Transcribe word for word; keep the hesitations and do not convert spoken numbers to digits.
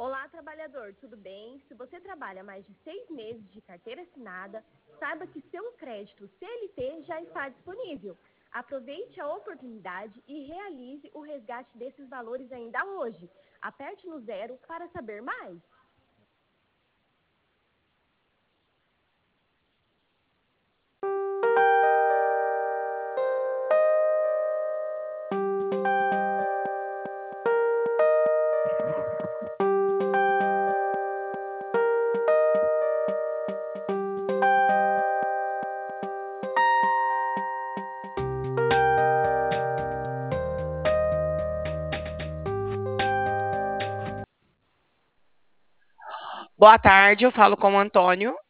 Olá, trabalhador, tudo bem? Se você trabalha mais de seis meses de carteira assinada, saiba que seu crédito C L T já está disponível. Aproveite a oportunidade e realize o resgate desses valores ainda hoje. Aperte no zero para saber mais. Boa tarde, eu falo com o Antônio.